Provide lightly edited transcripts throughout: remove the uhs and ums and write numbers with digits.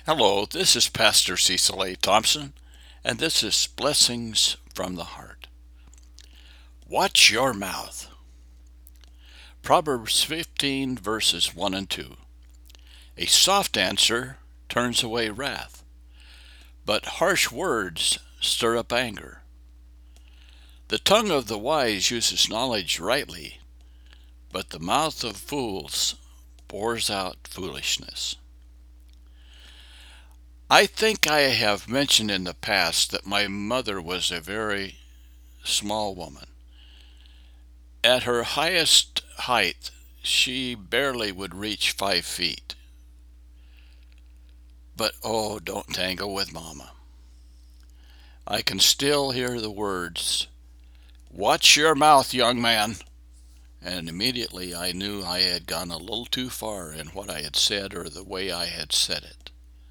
Hello, this is Pastor Cecil A. Thompson, and this is Blessings from the Heart. Watch your mouth. Proverbs 15, verses 1 and 2. A soft answer turns away wrath, but harsh words stir up anger. The tongue of the wise uses knowledge rightly, but the mouth of fools pours out foolishness. I think I have mentioned in the past that my mother was a very small woman. At her highest height, she barely would reach 5 feet. But oh, don't tangle with Mama. I can still hear the words, "Watch your mouth, young man." And immediately I knew I had gone a little too far in what I had said or the way I had said it.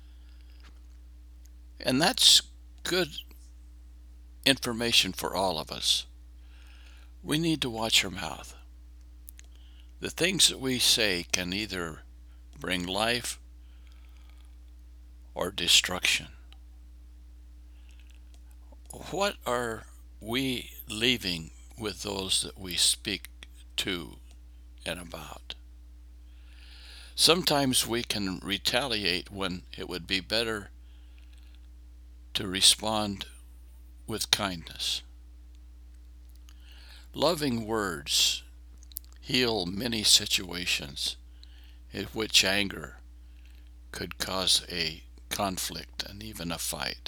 And that's good information for all of us. We need to watch our mouth. The things that we say can either bring life or destruction. What are we leaving with those that we speak to and about? Sometimes we can retaliate when it would be better to respond with kindness. Loving words heal many situations in which anger could cause a conflict and even a fight.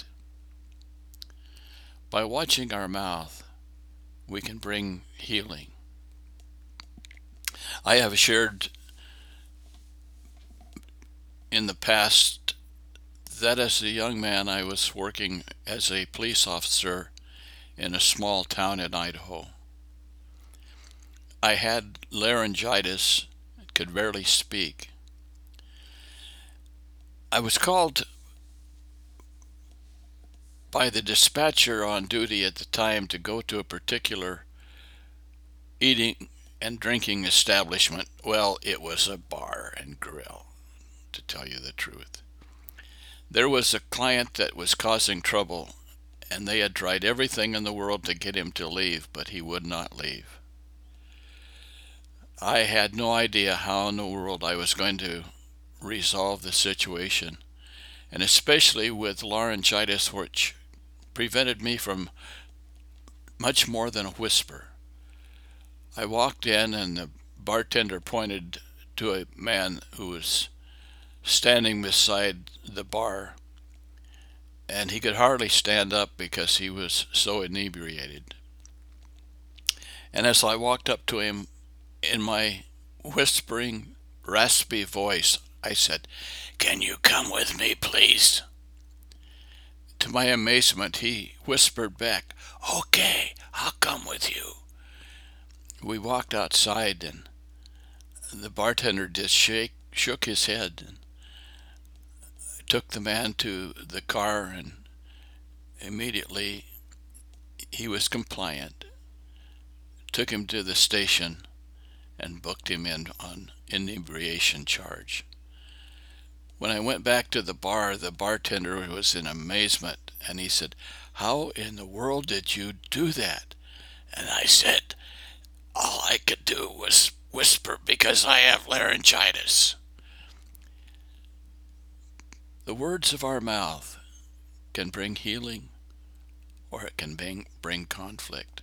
By watching our mouth, we can bring healing. I have shared in the past that as a young man I was working as a police officer in a small town in Idaho. I had laryngitis, could barely speak. I was called by the dispatcher on duty at the time to go to a particular eating and drinking establishment. Well, it was a bar and grill, to tell you the truth. There was a client that was causing trouble, and they had tried everything in the world to get him to leave, but he would not leave. I had no idea how in the world I was going to resolve the situation, and especially with laryngitis, which prevented me from much more than a whisper. I walked in, and the bartender pointed to a man who was standing beside the bar, and he could hardly stand up because he was so inebriated. And as I walked up to him, in my whispering, raspy voice, I said, "Can you come with me, please?" To my amazement, he whispered back, "Okay, I'll come with you." We walked outside, and the bartender just shook his head and took the man to the car, and immediately he was compliant, took him to the station, and booked him in on inebriation charge. When I went back to the bar, the bartender was in amazement, and he said, "How in the world did you do that?" And I said, "All I could do was whisper because I have laryngitis." The words of our mouth can bring healing, or it can bring conflict.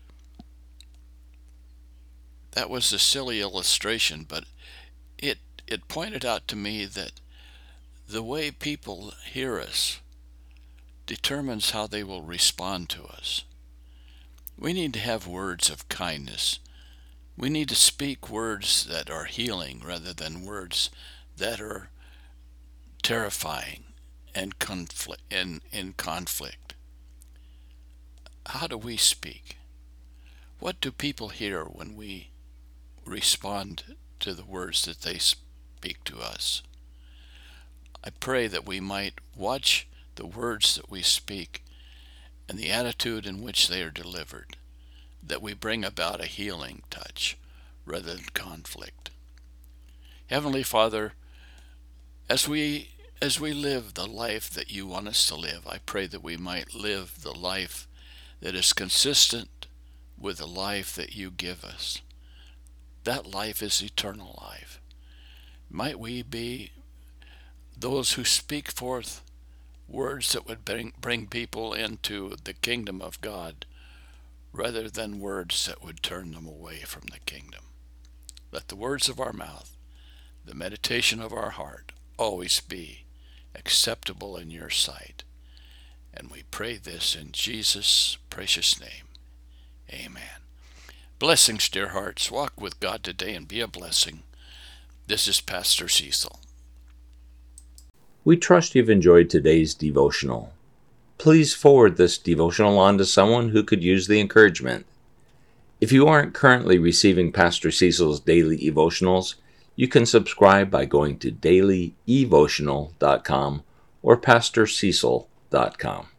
That was a silly illustration, but it pointed out to me that the way people hear us determines how they will respond to us. We need to have words of kindness. We need to speak words that are healing rather than words that are terrifying and in conflict. How do we speak? What do people hear when we respond to the words that they speak to us? I pray that we might watch the words that we speak and the attitude in which they are delivered, that we bring about a healing touch rather than conflict. Heavenly Father, as we As we live the life that you want us to live, I pray that we might live the life that is consistent with the life that you give us. That life is eternal life. Might we be those who speak forth words that would bring people into the kingdom of God, rather than words that would turn them away from the kingdom. Let the words of our mouth, the meditation of our heart, always be acceptable in your sight. And we pray this in Jesus' precious name. Amen. Blessings, dear hearts. Walk with God today and be a blessing. This is Pastor Cecil. We trust you've enjoyed today's devotional. Please forward this devotional on to someone who could use the encouragement. If you aren't currently receiving Pastor Cecil's daily devotionals, you can subscribe by going to dailyevotional.com or pastorcecil.com.